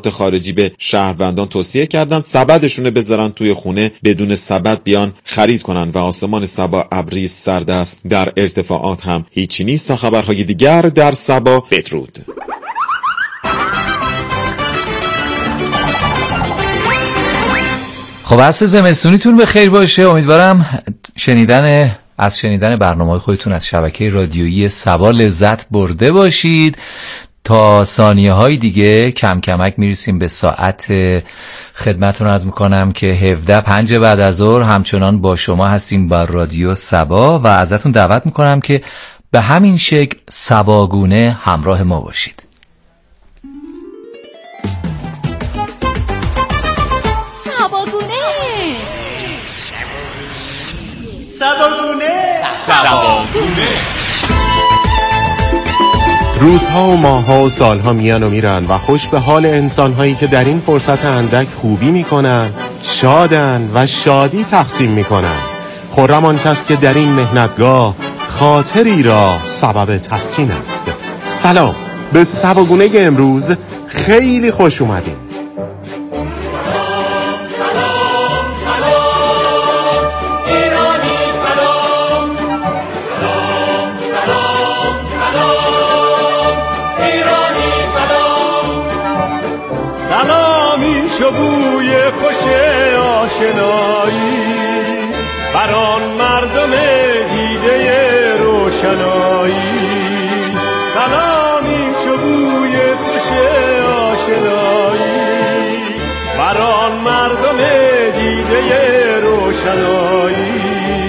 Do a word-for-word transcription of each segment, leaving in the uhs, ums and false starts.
سفارت خارجی به شهروندان توصیه کردن سبدشون بذارن توی خونه، بدون سبد بیان خرید کنن و آسمان سبا ابری سرد است. در ارتفاعات هم هیچی نیست. تا خبرهای دیگر در سبا، بدرود. خب عصر زمستونیتون به خیر باشه. امیدوارم شنیدن از شنیدن برنامه‌های خودتون از شبکه رادیویی سبا لذت برده باشید. تا ثانیه های دیگه کم کمک میرسیم به ساعت. خدمتتون عرض میکنم که هفده پنج بعد از ظهر همچنان با شما هستیم با رادیو سبا و ازتون دعوت میکنم که به همین شکل سباگونه همراه ما باشید. سباگونه سباگونه روزها و ماهها و سالها میان و میرن و خوش به حال انسانهایی که در این فرصت اندک خوبی میکنن، شادن و شادی تقسیم میکنن. خرم آن کس که در این مهنتگاه خاطری را سبب تسکین است. سلام، به سباگونه امروز خیلی خوش اومدین. بوی خوش آشنایی بر آن مردم دیده روشنایی، سلامی چو بوی خوش آشنایی بر آن مردم دیده روشنایی.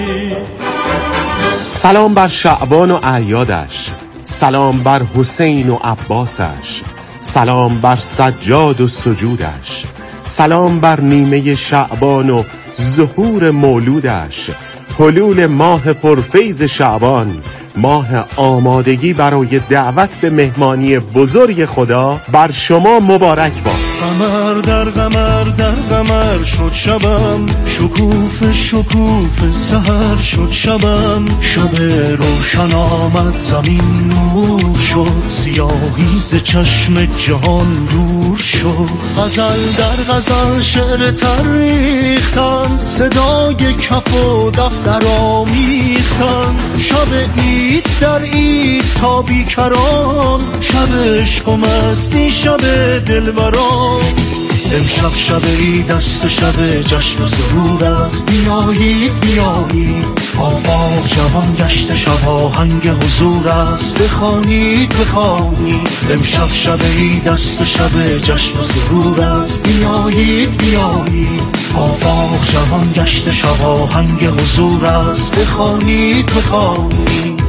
سلام بر شعبان و اعیادش، سلام بر حسین و عباسش، سلام بر سجاد و سجودش، سلام بر نیمه شعبان و ظهور مولودش. حلول ماه پرفیض شعبان، ماه آمادگی برای دعوت به مهمانی بزرگ خدا بر شما مبارک باد. قمر در قمر در قمر شد شبم، شکوف شکوف سحر شد شبم. شب روشن آمد زمین نور شد، سیاهی ز چشم جهان دور شد. غزل در غزل شعر تریختن، صدای کف و دفتر آمیختن. شب عید در عید تا بیکران، شب عشق و مستی شب دلبران. امشب شب عید است، شب جشن و سرور است. بیایید بیایید آفاق جوان گشت، شب آهنگ حضور است. بخوانید بخوانید امشب شب عید است، شب جشن و سرور است. بیایید بیایید آفاق جوان گشت، شب آهنگ حضور است. بخوانید بخوانید.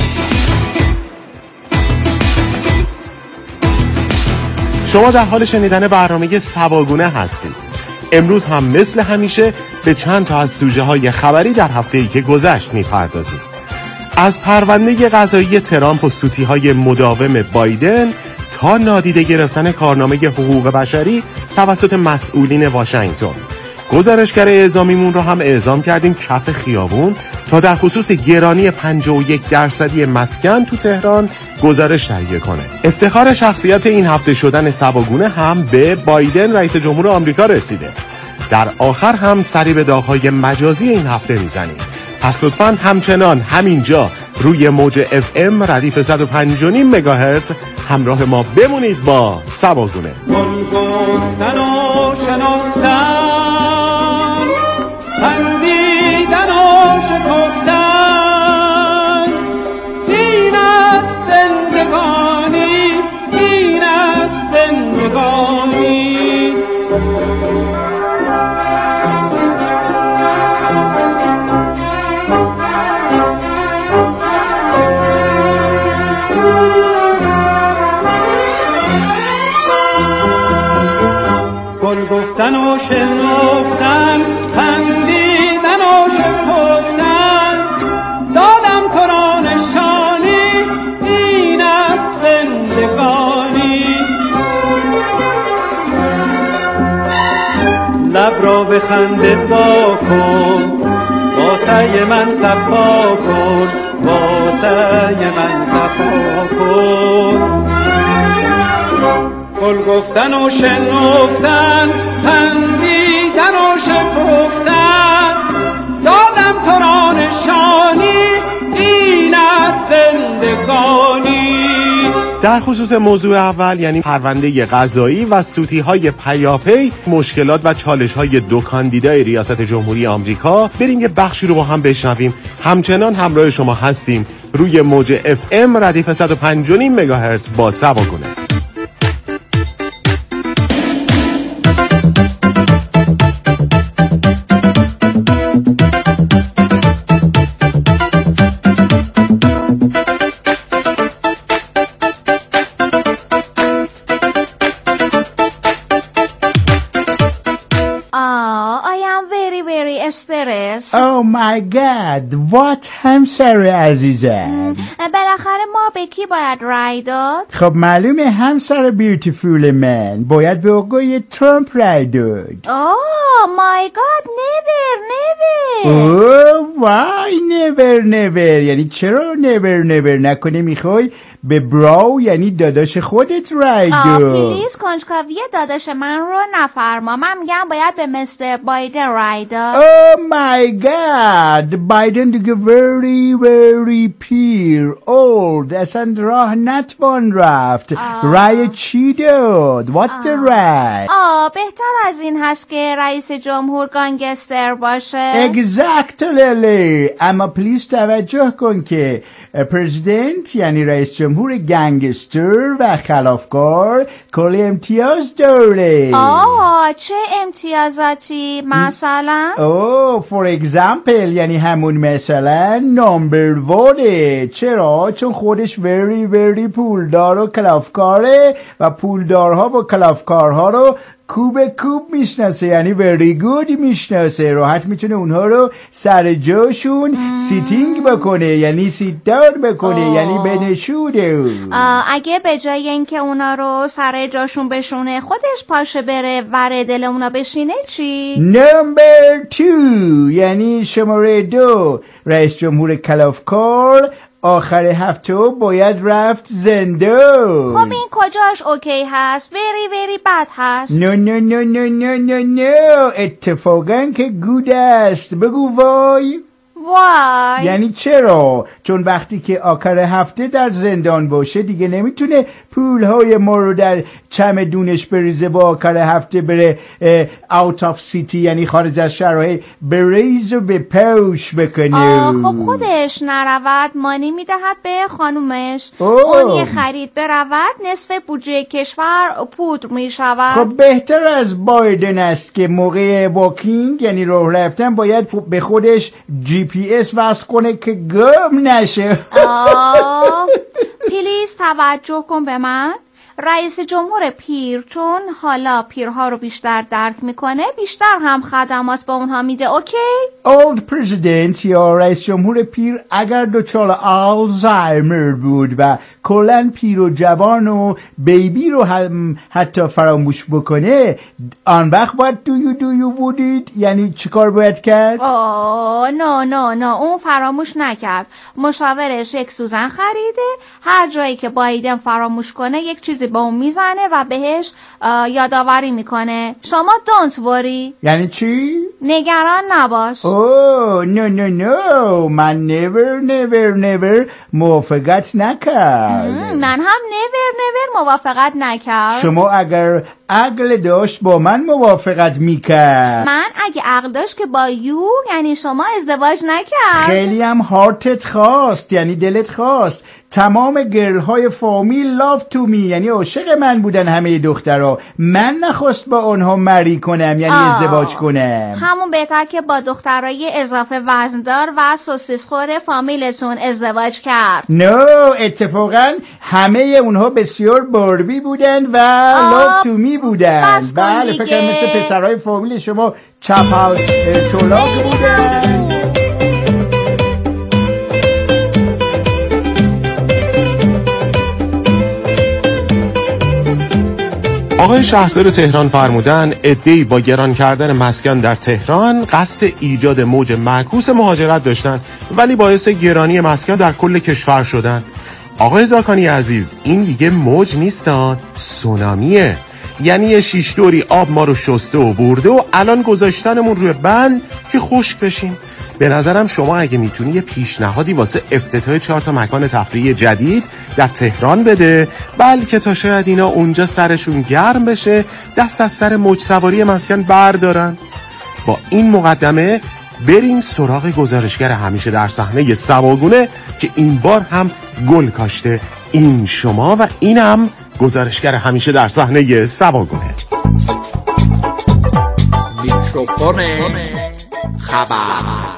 شما در حال شنیدن برنامه سباگونه هستید. امروز هم مثل همیشه به چند تا از سوژه های خبری در هفته‌ای که گذشت می‌پردازیم. از پرونده قضایی ترامپ و سوتی های مداوم بایدن تا نادیده گرفتن کارنامه حقوق بشری توسط مسئولین واشنگتن. گزارشگر اعزامیمون رو هم اعزام کردیم کف خیابون تا در خصوص گرانی پنجاه و یک درصدی مسکن تو تهران گزارش تهیه کنه. افتخار شخصیت این هفته شدن سباگونه هم به بایدن رئیس جمهور آمریکا رسیده. در آخر هم سری به داغ‌های مجازی این هفته میزنیم. پس لطفاً همچنان همینجا روی موج اف ام ردیف صد و پنج و نیم مگاهرتز همراه ما بمونید با سباگونه. گفتن و شناختن، بندیدن و شکفتن، این از زندگانی، این از زندگانی. گل گفتن و شنفتن، خندیدن و شکفتن، دادم تو را نشانی، این از زندگانی. لب را به خنده با کن، واسه من صفا کن، واسه من صفا کن. گل گفتن و شنفتن، خندیدن و شکفتن، دادم تو را نشانی، این از زندگانی. در خصوص موضوع اول یعنی پرونده قضایی و سوتی‌های پیاپی، مشکلات و چالش‌های دو کاندیدای ریاست جمهوری آمریکا، بریم یه بخشی رو با هم بشنویم. همچنان همراه شما هستیم روی موج اف ام ردیف صد و پنج و نیم مگاهرتز با سباگونه. Oh my God, what همسر عزیزم. بالاخره ما به کی باید رای داد؟ خب معلومه همسر بیوتیفول من باید به آقای ترامپ رای داد. Oh my God, never, never. Oh why never, never. یعنی چرا never, never نکنه؟ میخوای به براو یعنی داداش خودت رای داد؟ آه پلیز کنجکاوی داداش من رو نفرما. من میگم باید به مستر بایدن رای داد. Oh my God, بایدن دیگه very very پیر old، اصلا راه نتوان رفت. رای چی داد؟ What the right؟ آه بهتر از این هست که رئیس جمهور گانگستر باشه. Exactly. اما پلیز توجه کن که پرزیدنت یعنی رئیس جمهور گنگستر و خلافکار کلی امتیاز داره. آه چه امتیازاتی مثلا؟ اوه فور اگزامپل یعنی همون مثلا نمبر وانه. چرا؟ چون خودش very very پولدار و کلافکاره و پولدارها و کلافکارها رو کوب کوب میشناسه، یعنی very good میشناسه. راحت میتونه اونها رو سر جاشون سیتینگ بکنه، یعنی سیت داون بکنه. آه. یعنی بنشونه. اگه به جای اینکه اونا رو سر جاشون بشونه خودش پاشه بره ور دل اونا بشینه چی؟ نمبر تو یعنی شماره دو، رئیس جمهور کلافکار آخر هفته باید رفت زندان. خب این کجاش اوکی هست؟ وری وری بد هست. نو نو نو نو نو نو نو اتفاقا که گود است. بگو وای. وای یعنی چرا؟ چون وقتی که آخر هفته در زندان باشه دیگه نمیتونه پولهای ما رو در چمدونش بریزه و آخر هفته بره out of city یعنی خارج از شهرهای بریز و به پوش بکنه. خب خودش نرود مانی میدهد به خانومش. اون یه خرید برود نصف بودجه کشور پودر میشود. خب بهتر از بایدن است که موقع واکینگ یعنی راه رفتن باید به خودش جی پی اس وصل کنه که گم نشه. پلیز توجه کن به من. رئیس جمهور پیر چون حالا پیرها رو بیشتر درک میکنه بیشتر هم خدمات به اونها میده. اوکی؟ Old President یا رئیس جمهور پیر اگر دچار آلزایمر بود و کلن پیر و جوان و بیبی رو هم حتی فراموش بکنه، آن وقت what do you do you would it یعنی چیکار باید کرد؟ آه نه نه نه اون فراموش نکرد. مشاورش یک سوزن خریده، هر جایی که بایدن فراموش کنه یک چیزی با اون میزنه و بهش یادآوری میکنه. شما don't worry. یعنی چی؟ نگران نباش. اوه نه نه نه من never never never موافقت نکرد. من هم never never موافقت نکرد. شما اگر عقل داشت با من موافقت میکرد. من اگه عقل داشت که با یو یعنی شما ازدواج نکرد. خیلی هم هارتت خواست یعنی دلت خواست. تمام گرل های فامیل love to me یعنی عاشق من بودن همه دخترها. من نخواست با اونها مری کنم یعنی آه. ازدواج کنم. همون بهتر که با دخترای اضافه وزندار و سوسیس خور فامیلتون ازدواج کرد. نو no, اتفاقا همه اونها بسیار باربی بودن و love to me بودن. بله فکر مثل پسرهای فامیل شما چپال چولاک بودن. آقای شهردار تهران فرمودن عده‌ای با گران کردن مسکن در تهران قصد ایجاد موج معکوس مهاجرت داشتن ولی باعث گرانی مسکن در کل کشور شدن. آقای زاکانی عزیز، این دیگه موج نیستان، سونامیه. یعنی یه شیش دوری آب ما رو شسته و برده و الان گذاشتنمون روی بند که خشک بشیم. به نظرم شما اگه میتونی یه پیشنهادی واسه افتتاح چهار تا مکان تفریحی جدید در تهران بده، بلکه تا شاید اینا اونجا سرشون گرم بشه، دست از سر موج سواری مسکن بردارن. با این مقدمه بریم سراغ گزارشگر همیشه در صحنه سباگونه که این بار هم گل کاشته. این شما و اینم گزارشگر همیشه در صحنه سباگونه. میکروفون خبر.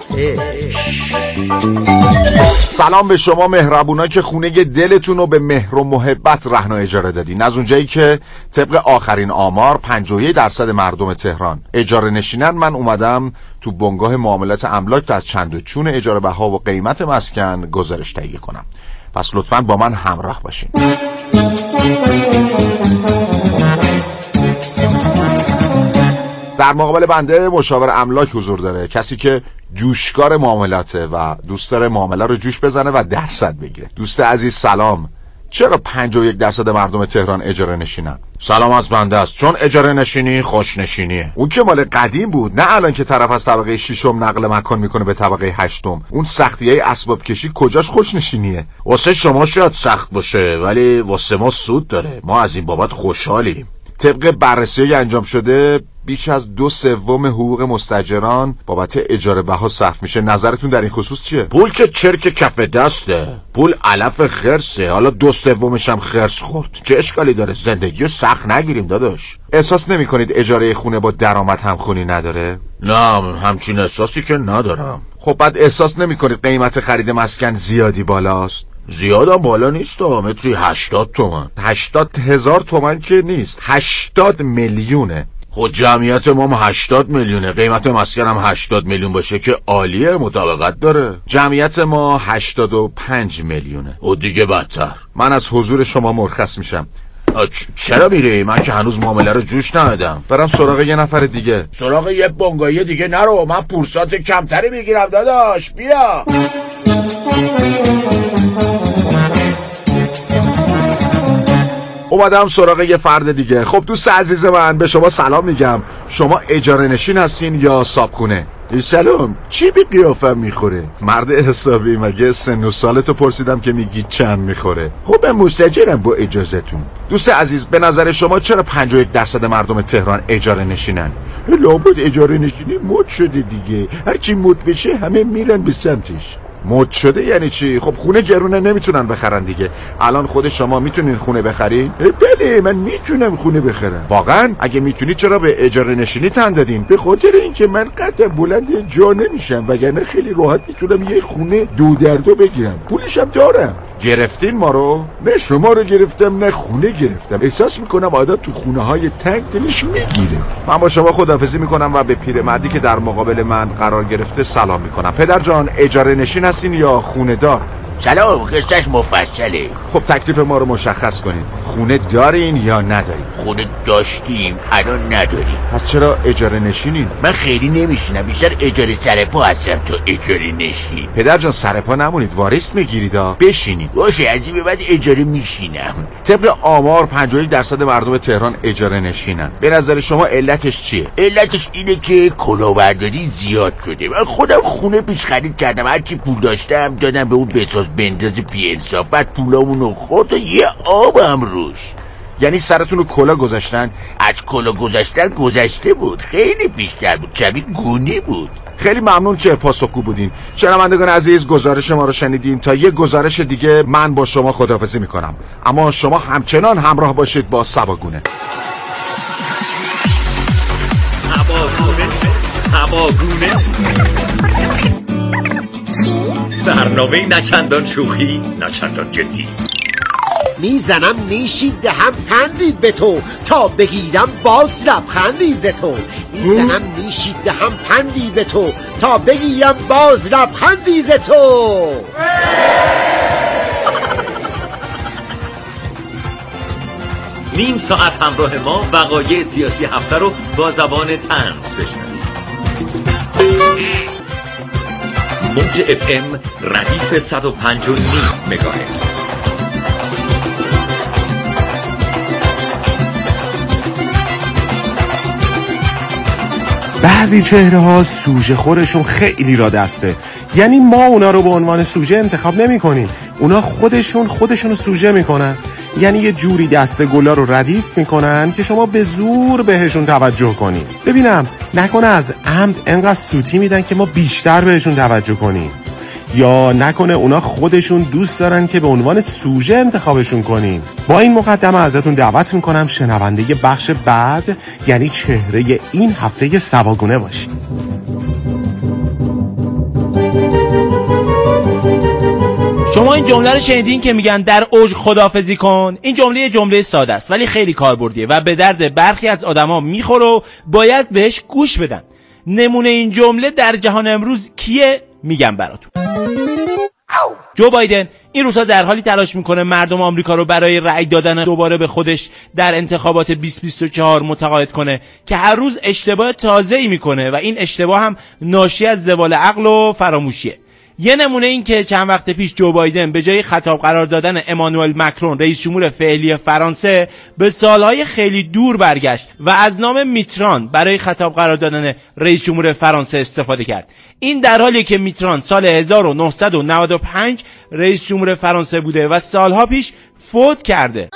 سلام به شما مهربونا که خونه دلتون رو به مهر و محبت رهن و اجاره دادین. از اونجایی که طبق آخرین آمار پنجاه و یک درصد مردم تهران اجاره نشینن، من اومدم تو بنگاه معاملات املاک از چند و چون اجاره بها و قیمت مسکن گزارش تهیه کنم. پس لطفاً با من همراه باشین. در مقابل بنده مشاور املاک حضور داره، کسی که جوشکار معاملاته و دوست داره معامله رو جوش بزنه و درصد بگیره. دوست عزیز سلام، چرا پنجاه و یک درصد مردم تهران اجاره نشینن؟ سلام از بنده است، چون اجاره نشینی خوش نشینیه. اون که مال قدیم بود، نه الان که طرف از طبقه ششم نقل مکان میکنه به طبقه هشتم. اون سختیای اسباب کشی کجاش خوش نشینیه؟ واسه شما شاید سخت باشه، ولی واسه ما سود داره. ما از این بابت خوشحالیم. طبق بررسی انجام شده بیش از دو سوم حقوق مستاجران بابت اجاره بها صرف میشه. نظرتون در این خصوص چیه؟ پول که چرک کف دسته، پول علف خرسه، حالا دو سومش هم خرس خورد، چه اشکالی داره؟ زندگی رو سخت نگیریم داداش. احساس نمی کنید اجاره خونه با درآمد همخونی نداره؟ نه، همچین احساسی که ندارم. خب بعد احساس نمی کنید قیمت خرید مسکن زیادی بالاست؟ زیادم بالا نیست، متری هشتاد تومن. هشتاد هزار تومن که نیست، هشتاد میلیونه. خود جمعیت ما هم هشتاد میلیونه، قیمت مسکن هم هشتاد میلیون باشه که عالیه، مطابقت داره. جمعیت ما هشتاد و پنج میلیونه و دیگه بدتر. من از حضور شما مرخص میشم. چرا میری؟ من که هنوز معامله رو جوش ندادم. برم سراغ یه نفر دیگه. سراغ یه بنگاهی دیگه نرو، من پورسات کمتری میگیرم داداش، بیا. اومدم سراغ یه فرد دیگه. خب دوست عزیز من، به شما سلام میگم. شما اجاره نشین هستین یا صابخونه؟ سلام، چی به قیافم میخوره؟ مرد حسابی، مگه سن و سالتو پرسیدم که میگی چند میخوره؟ خب من مستاجرم با اجازهتون. دوست عزیز، به نظر شما چرا پنجاه و یک درصد مردم تهران اجاره نشینن؟ لابد اجاره نشینی مد شده دیگه، هرچی مد بشه همه میرن به سمتش. مد شده یعنی چی؟ خب خونه گرونه، نمیتونن بخرن دیگه. الان خود شما میتونین خونه بخرین؟ بله، من میتونم خونه بخرم. واقعا؟ اگه میتونی چرا به اجاره نشینی تن دادین؟ به خاطر اینکه من قدم بلند جا نمیشم، وگرنه خیلی راحت میتونم یه خونه دو در دو بگیرم. پولشم دارم. گرفتین ما رو؟ نه شما رو گرفتم، نه خونه گرفتم. احساس میکنم آدم تو خونه های تنگ دلش میگیره. من با شما خداحافظی میکنم و به پیرمردی که در مقابل من قرار گرفته سلام میکنم. پدر جان، اجاره نشین هستین یا خونه دار؟ سلام، قصهش مفصله. خب تکلیف ما رو مشخص کنین. خونه دارین یا ندارین؟ خونه داشتیم، الان نداریم. پس چرا اجاره نشینین؟ من خیلی نمیشینم، بیشتر اجاره سرپا هستم تا اجاره نشین. پدر جان سرپا نمونید، واریست میگیرید ها، بشینید. باشه، از این به بعد اجاره میشینم. طبق آمار پنجاه و یک درصد مردم تهران اجاره نشینن. به نظر شما علتش چیه؟ علتش اینه که کلاهبرداری زیاد شده. من خودم خونه پیش خرید کردم، هرچی پول داشتم دادم به اون بساز بنداز بی انصاف، بعد پولامونو خورد و یه آبم روش. یعنی سرتون رو کلا گذاشتن؟ از کلا گذاشتن گذشته بود، خیلی بیشتر بود، شبیه گونی بود. خیلی ممنون که پاسخگو بودین. شنوندگان عزیز، گزارش ما رو شنیدین. تا یه گزارش دیگه من با شما خداحافظی میکنم، اما شما همچنان همراه باشید با سباگونه. سباگونه سباگونه برنامه نچندان شوخی نچندان جدی. میزنم نیشی دهم پندی به تو، تا بگیرم باز لبخندی ز تو. میزنم نیشی دهم پندی به تو، تا بگیرم باز لبخندی ز تو. نیم ساعت همراه ما وقایع سیاسی هفته رو با زبان طنز بشنوید. موج اف ام ردیف صد و پنج و نیم مگاهرتز. بعضی چهره ها سوژه خورشون خیلی را دسته، یعنی ما اونا رو به عنوان سوژه انتخاب نمی کنیم، اونا خودشون خودشون رو سوژه میکنن، یعنی یه جوری دسته گلا رو ردیف میکنن که شما به زور بهشون توجه کنید. ببینم نکنه از عمد انقدر سوتی میدن که ما بیشتر بهشون توجه کنیم، یا نکنه اونا خودشون دوست دارن که به عنوان سوژه انتخابشون کنیم. با این مقدمه ازتون دعوت میکنم شنونده بخش بعد، یعنی چهره این هفته سباگونه باشید. شما این جمله رو شنیدین که میگن در اوج خداحافظی کن؟ این جمله یه جمله ساده است ولی خیلی کاربردیه و به درد برخی از آدما میخوره و باید بهش گوش بدن. نمونه این جمله در جهان امروز کیه؟ میگم براتون. جو بایدن این روزها در حالی تلاش میکنه مردم آمریکا رو برای رأی دادن دوباره به خودش در انتخابات بیست بیست و چهار متقاعد کنه که هر روز اشتباه تازه‌ای میکنه و این اشتباه هم ناشی از زوال عقل و فراموشیه. یه نمونه این که چند وقت پیش جو بایدن به جای خطاب قرار دادن امانوئل مکرون رئیس جمهور فعلی فرانسه به سالهای خیلی دور برگشت و از نام میتران برای خطاب قرار دادن رئیس جمهور فرانسه استفاده کرد. این در حالی که میتران سال هزار و نهصد و نود و پنج رئیس جمهور فرانسه بوده و سالها پیش فوت کرده.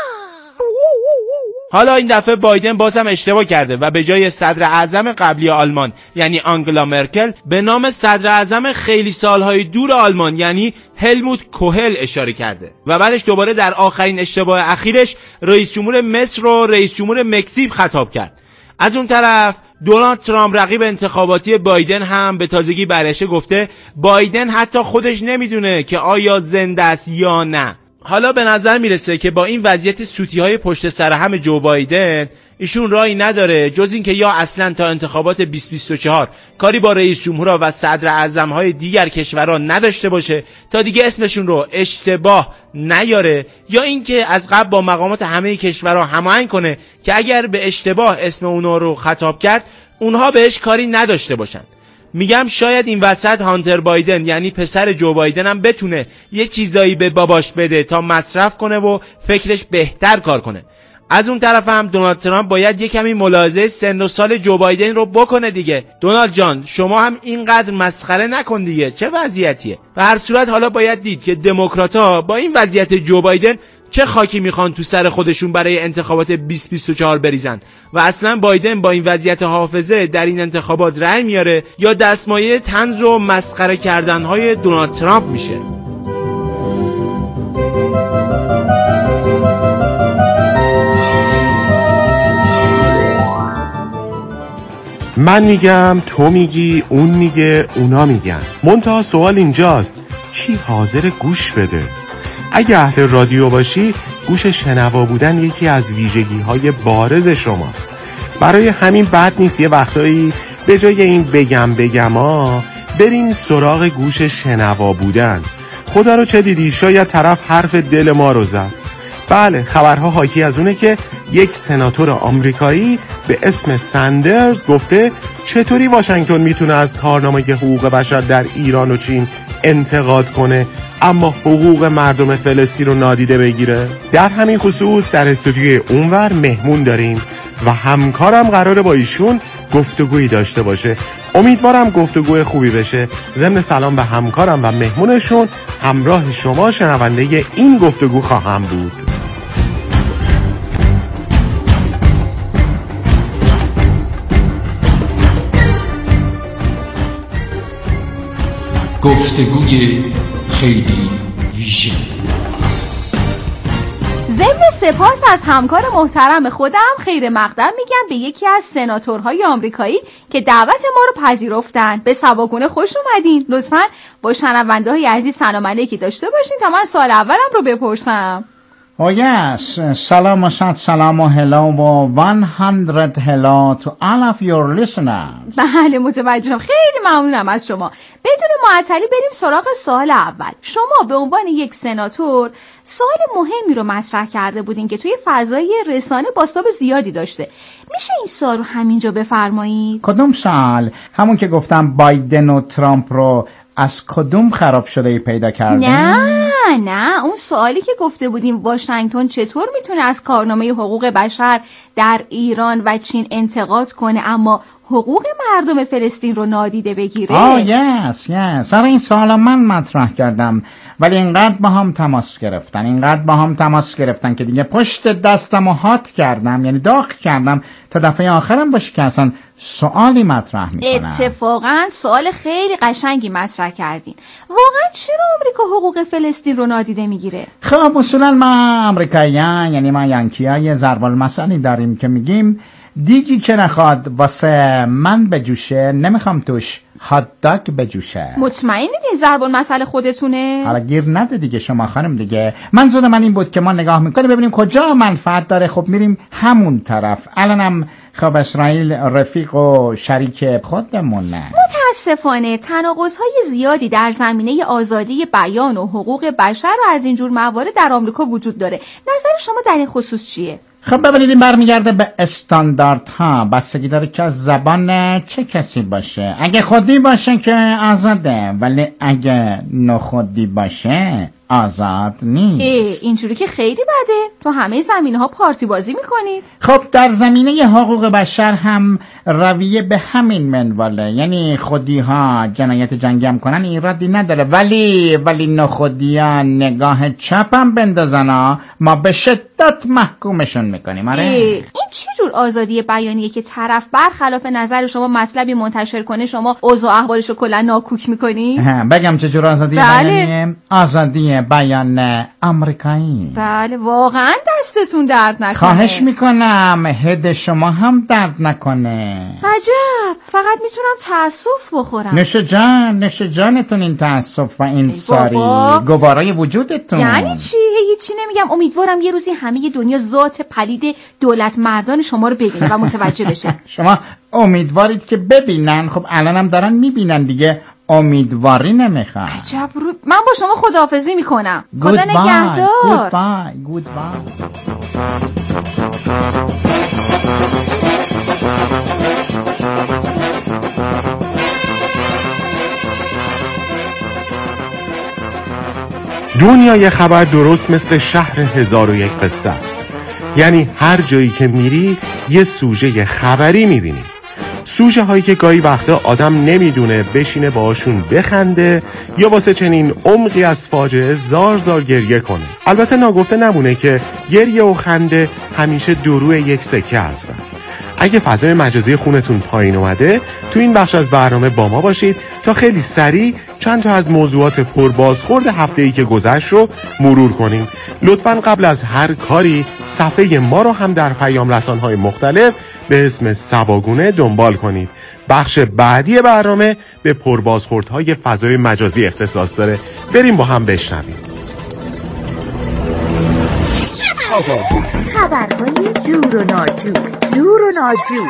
حالا این دفعه بایدن بازم اشتباه کرده و به جای صدر اعظم قبلی آلمان یعنی آنگلا مرکل به نام صدر اعظم خیلی سالهای دور آلمان یعنی هلموت کوهل اشاره کرده و بعدش دوباره در آخرین اشتباه اخیرش رئیس جمهور مصر و رئیس جمهور مکزیک خطاب کرد. از اون طرف دونالد ترامپ رقیب انتخاباتی بایدن هم به تازگی برشه گفته بایدن حتی خودش نمیدونه که آیا زنده است یا نه. حالا به نظر میرسه که با این وضعیت سوتی های پشت سر هم جو بایدن ایشون راهی نداره جز این که یا اصلا تا انتخابات بیست بیست و چهار کاری با رئیس جمهورها و صدر اعظم های دیگر کشورها نداشته باشه تا دیگه اسمشون رو اشتباه نیاره، یا اینکه از قبل با مقامات همه کشورها هماهنگ کنه که اگر به اشتباه اسم اونها رو خطاب کرد اونها بهش کاری نداشته باشن. میگم شاید این وسط هانتر بایدن یعنی پسر جو بایدن هم بتونه یه چیزایی به باباش بده تا مصرف کنه و فکرش بهتر کار کنه. از اون طرف هم دونالد ترامپ باید یه کمی ملاحظه سن و سال جو بایدن رو بکنه دیگه. دونالد جان شما هم اینقدر مسخره نکن دیگه، چه وضعیتیه؟ به هر صورت حالا باید دید که دموکرات‌ها با این وضعیت جو بایدن چه خاکی میخوان تو سر خودشون برای انتخابات بیست بیست و چهار بریزن و اصلا بایدن با این وضعیت حافظه در این انتخابات رأی میاره یا دستمایه طنز و مسخره کردنهای دونالد ترامپ میشه. من میگم، تو میگی، اون میگه، اونا میگن. منتها سوال اینجاست کی حاضر گوش بده؟ اگه اهل رادیو باشی گوش شنوا بودن یکی از ویژگی های بارز شماست. برای همین بد نیست یه وقتایی به جای این بگم بگما بریم سراغ گوش شنوا بودن. خدا رو چه دیدی شاید طرف حرف دل ما رو زد. بله خبرها حاکی از اونه که یک سناتور آمریکایی به اسم سندرز گفته چطوری واشنگتن میتونه از کارنامه حقوق بشر در ایران و چین انتقاد کنه اما حقوق مردم فلسطین رو نادیده بگیره. در همین خصوص در استودیوی اونور مهمون داریم و همکارم قراره با ایشون گفتگویی داشته باشه. امیدوارم گفتگوی خوبی بشه. ضمن سلام به همکارم و مهمونشون همراه شما شنونده این گفتگو خواهم بود. گفتگوی خیلی ویژه. ضمن سپاس از همکار محترم خودم خیر مقدم میگم به یکی از سناتورهای آمریکایی که دعوت ما رو پذیرفتن. به سباگونه خوش اومدین. لطفاً با شنونده های عزیز سلام علیکی داشته باشین تا من سوال اولم رو بپرسم. Oh yes, salam asad, salam و hello و صد hello to all of your listeners. بله متوجهم، خیلی ممنونم از شما. بدون معطلی بریم سراغ سوال اول. شما به عنوان یک سناتور سوال مهمی رو مطرح کرده بودین که توی فضای رسانه بازتاب زیادی داشته. میشه این سوال رو همینجا بفرمایید؟ کدوم سوال؟ همون که گفتم بایدن و ترامپ رو از کدوم خراب شده پیدا کردن؟ نه نه نه اون سوالی که گفته بودیم واشنگتن چطور میتونه از کارنامه حقوق بشر در ایران و چین انتقاد کنه اما حقوق مردم فلسطین رو نادیده بگیره؟ آه یس یس سر این سوال من مطرح کردم، ولی اینقدر با هم تماس گرفتن اینقدر با هم تماس گرفتن که دیگه پشت دستم و هات کردم، یعنی داغ کردم تا دفعه آخرم باشه که اصلا سوالی مطرح میکنم. اتفاقا سوال خیلی قشنگی مطرح کردین. واقعا چرا آمریکا حقوق فلسطین رو نادیده میگیره؟ خب اصولا ما امریکاییان، یعنی ما ینکی‌ها، یه ضرب المثلی داریم که میگیم دیگی که نخواد واسه من بجوشه نمیخوام توش هات داگ بجوشه. مطمئنید این ضرب المثل خودتونه؟ حالا گیر نده دیگه شما خانم دیگه. منظور من این بود که ما نگاه میکنیم ببینیم کجا منفعت داره، خب میریم همون طرف. الانم خب اسرائیل رفیق و شریک خودمونه. متاسفانه تناقض‌های زیادی در زمینه آزادی بیان و حقوق بشر و از اینجور موارد در آمریکا وجود داره. نظر شما در این خصوص چیه؟ خب ببینید این برمیگرده به استانداردها، بستگی داره که از زبان چه کسی باشه. اگه خودی باشه که آزاده، ولی اگه نخودی باشه آزاد نیست. اینجوری که خیلی بده. تو همه زمینه ها پارتی بازی میکنید. خب در زمینه حقوق بشر هم رویه به همین منواله، یعنی خودی ها جنایت جنگی هم کنن ایرادی نداره، ولی ولی نخودی ها نگاه چپ هم بندازن ها ما به شدت محکومشون میکنیم. آره این چه جور آزادی بیانیه که طرف برخلاف نظر شما مطلبی منتشر کنه شما اوضاع احوالش رو کلا ناکوک میکنی؟ بگم چه جور آزادی بله. بیانیه؟ آزادی بیان آمریکایی. بله واقعا دستتون درد نکنه. خواهش میکنم هد شما هم درد نکنه. عجب، فقط میتونم تأسف بخورم. نوش جان نوش جانتون این تأسف و این ساری گوارای وجودتون. یعنی چی؟ هیچی نمیگم. امیدوارم یه روزی همه دنیا ذات پلید دولت مردان شما رو ببینه و متوجه بشه. شما امیدوارید که ببینن؟ خب الانم دارن میبینن دیگه، امیدواری نمیخوام. عجب رو... من با شما خداحافظی میکنم. خدا نگهدار. گودبای گودبای. دنیای خبر درست مثل شهر هزار و یک قصه است. یعنی هر جایی که میری یه سوژه خبری میبینی. سوژه هایی که گاهی وقتا آدم نمیدونه بشینه باهاشون بخنده یا واسه چنین عمقی از فاجعه زار زار گریه کنه. البته ناگفته نمونه که گریه و خنده همیشه دو روی یک سکه هستن. اگه فضای مجازی خونتون پایین اومده تو این بخش از برنامه با ما باشید تا خیلی سریع چند تا از موضوعات پربازخورد هفته‌ای که گذشت رو مرور کنیم. لطفاً قبل از هر کاری صفحه ما رو هم در پیام رسان‌های مختلف به اسم سباگونه دنبال کنید. بخش بعدی برنامه به پربازخوردهای فضای مجازی اختصاص داره. بریم با هم بشنویم. خبرهای جور و ناجور، جور و ناجور.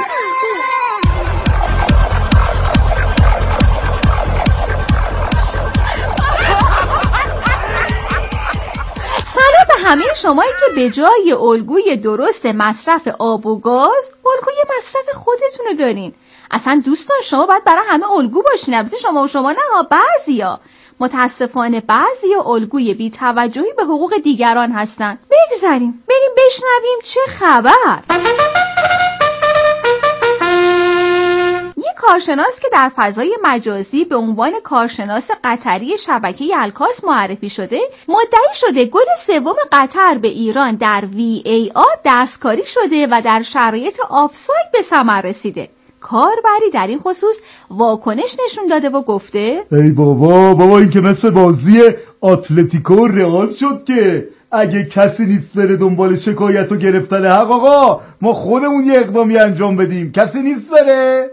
سلام به همه شمایی که به جای الگوی درست مصرف آب و گاز الگوی مصرف خودتون رو دارین. اصلا دوستان شما باید برای همه الگو باشین. البته شما و شما نه، بعضیا. متاسفانه بعضیا الگوی بی توجهی به حقوق دیگران هستن. بگذاریم بریم بشنویم چه خبر. یک کارشناس که در فضای مجازی به عنوان کارشناس قطری شبکه الکاس معرفی شده مدعی شده گل سوم قطر به ایران در وی ای آر دستکاری شده و در شرایط آفساید به ثمر رسیده. کاربری در این خصوص واکنش نشون داده و گفته ای بابا بابا این که مثل بازی اتلتیکو رئال شد که اگه کسی نیست بره دنبال شکایت و گرفتن حق آقا ما خودمون یه اقدامی انجام بدیم. کسی نیست بره.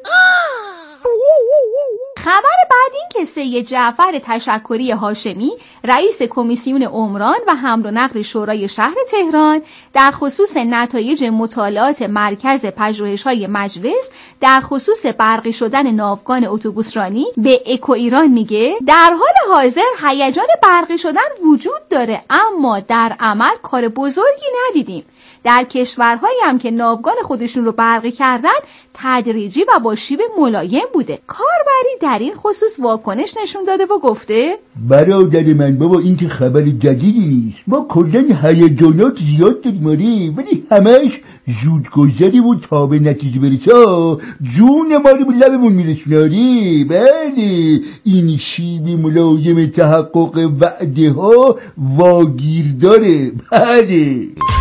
خبر بعد این که سید جعفر تشکری هاشمی رئیس کمیسیون عمران و حمل و نقل شورای شهر تهران در خصوص نتایج مطالعات مرکز پژوهش‌های مجلس در خصوص برقی شدن ناوگان اتوبوسرانی به اکو ایران میگه در حال حاضر هیجان برقی شدن وجود داره اما در عمل کار بزرگی ندیدیم. در کشورهایی هم که ناوگان خودشون رو برقی کردن تدریجی و با شیب ملایم بوده. کاربری در این خصوص واکنش واکنش نشون داده و گفته برادر من بابا این که خبر جدیدی نیست، ما کلن هیجانات زیاد داریم آره، ولی همش زودگذری و تا به نتیجه برسه جون ما رو به لبمون میرسونه آره. بله این شیب ملایم تحقق وعده ها واگیر داره. بله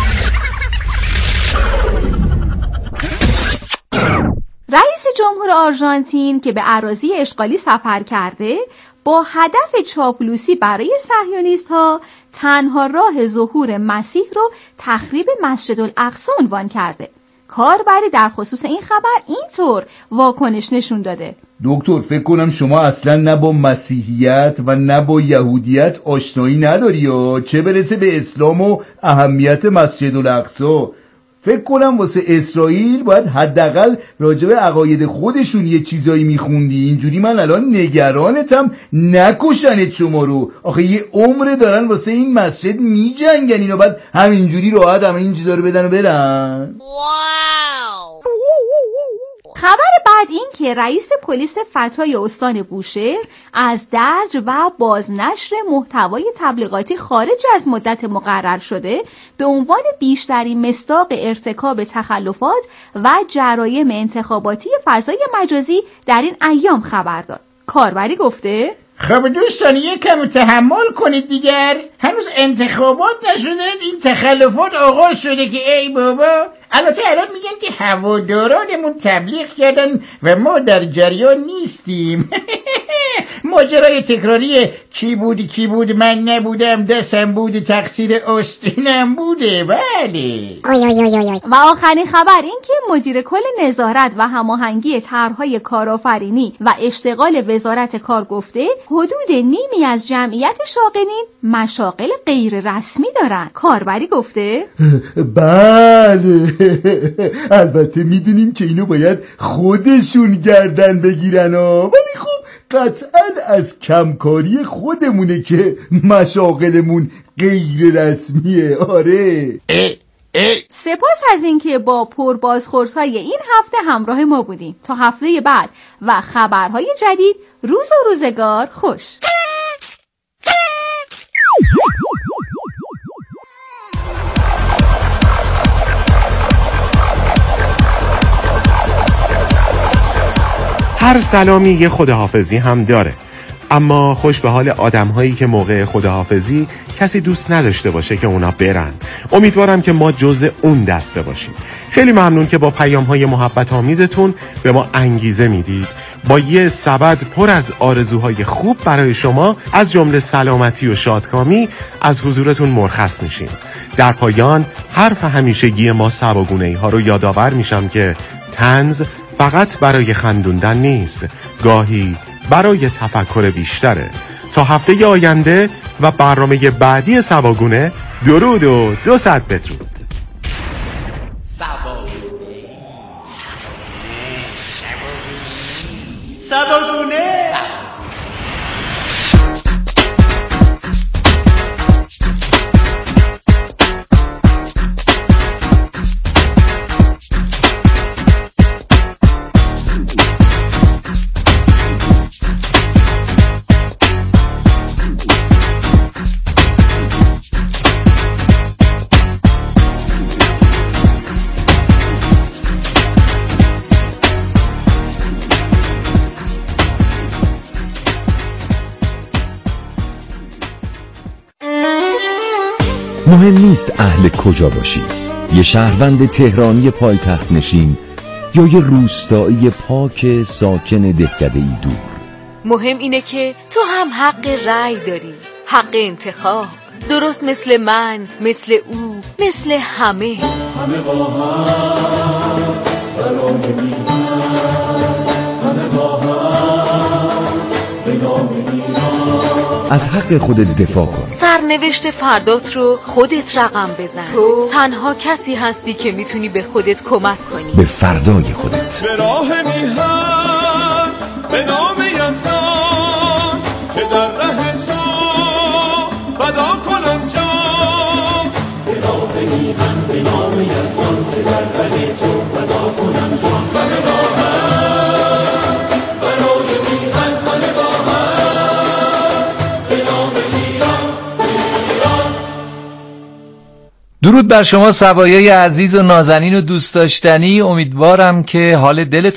رئیس جمهور آرژانتین که به اراضی اشغالی سفر کرده با هدف چاپلوسی برای صهیونیست ها تنها راه ظهور مسیح رو تخریب مسجد الاقصی عنوان کرده. کاربری در خصوص این خبر اینطور واکنش نشون داده: دکتر فکر کنم شما اصلا نه با مسیحیت و نه با یهودیت آشنایی نداری یا چه برسه به اسلام و اهمیت مسجد الاقصی. فکر کنم واسه اسرائیل باید حداقل راجع به عقاید خودشون یه چیزایی میخوندی. اینجوری من الان نگرانتم نکشنت شما رو. آخه یه عمره دارن واسه این مسجد میجنگن، اینا بعد همینجوری راحت همه این چیزا رو بدن و برن. واو. خبر بعد این که رئیس پلیس فتای استان بوشهر از درج و بازنشر محتوای تبلیغاتی خارج از مدت مقرر شده به عنوان بیشترین مصداق ارتکاب تخلفات و جرایم انتخاباتی فضای مجازی در این ایام خبر داد. کاربری گفته خب دوستان یکم تحمل کنید دیگر، هنوز انتخابات نشده این تخلفات آغاز شده که ای بابا. البته الان میگن که هوادارانمون تبلیغ کردن و ما در جریان نیستیم. ماجرای تکراری کی بود کی بود من نبودم دستم بود تقصیر آستینم بوده. بله. و آخرین خبر این که مدیر کل نظارت و هماهنگی طرحهای کارآفرینی و اشتغال وزارت کار گفته حدود نیمی از جمعیت شاغلین مشاغل غیر رسمی دارن. کاربری گفته بله البته میدونیم که اینو باید خودشون گردن بگیرن ها، ولی خب قطعا از کمکاری خودمونه که مشاغلمون غیر رسمیه. آره اه اه. سپاس از اینکه با پربازخوردهای این هفته همراه ما بودیم. تا هفته بعد و خبرهای جدید، روز و روزگار خوش. هر سلامی یه خداحافظی هم داره، اما خوش به حال آدم‌هایی که موقع خداحافظی کسی دوست نداشته باشه که اونا برن. امیدوارم که ما جزء اون دسته باشیم. خیلی ممنون که با پیام‌های محبت آمیزتون به ما انگیزه میدید. با یه سبد پر از آرزوهای خوب برای شما از جمله سلامتی و شادکامی از حضورتون مرخص میشیم. در پایان حرف همیشگی ما سباگونه‌ای ها رو یادآور میشم که طنز فقط برای خندوندن نیست، گاهی برای تفکر بیشتره. تا هفته آینده و برنامه بعدی سباگونه، درود و دو صد بدرود. سباگونه سباگونه مهم نیست اهل کجا باشی، یه شهروند تهرانی پایتخت نشین یا یه روستایی پاک ساکن دهکده‌ای دور. مهم اینه که تو هم حق رأی داری، حق انتخاب، درست مثل من، مثل او، مثل همه. همه با هم برای میهن، همه با هم به نام ایران. از حق خودت دفاع کن. سرنوشت فردات رو خودت رقم بزن. تو تنها کسی هستی که میتونی به خودت کمک کنی، به فردای خودت. به راه میهن به نام یزدان که در ره تو فدا کنم جان. به راه میهن به نام یزدان که در ره تو فدا کنم جان. همه با هم برای میهن، همه با هم درود بر شما سبایای عزیز و نازنین و دوست داشتنی. امیدوارم که حال دلتون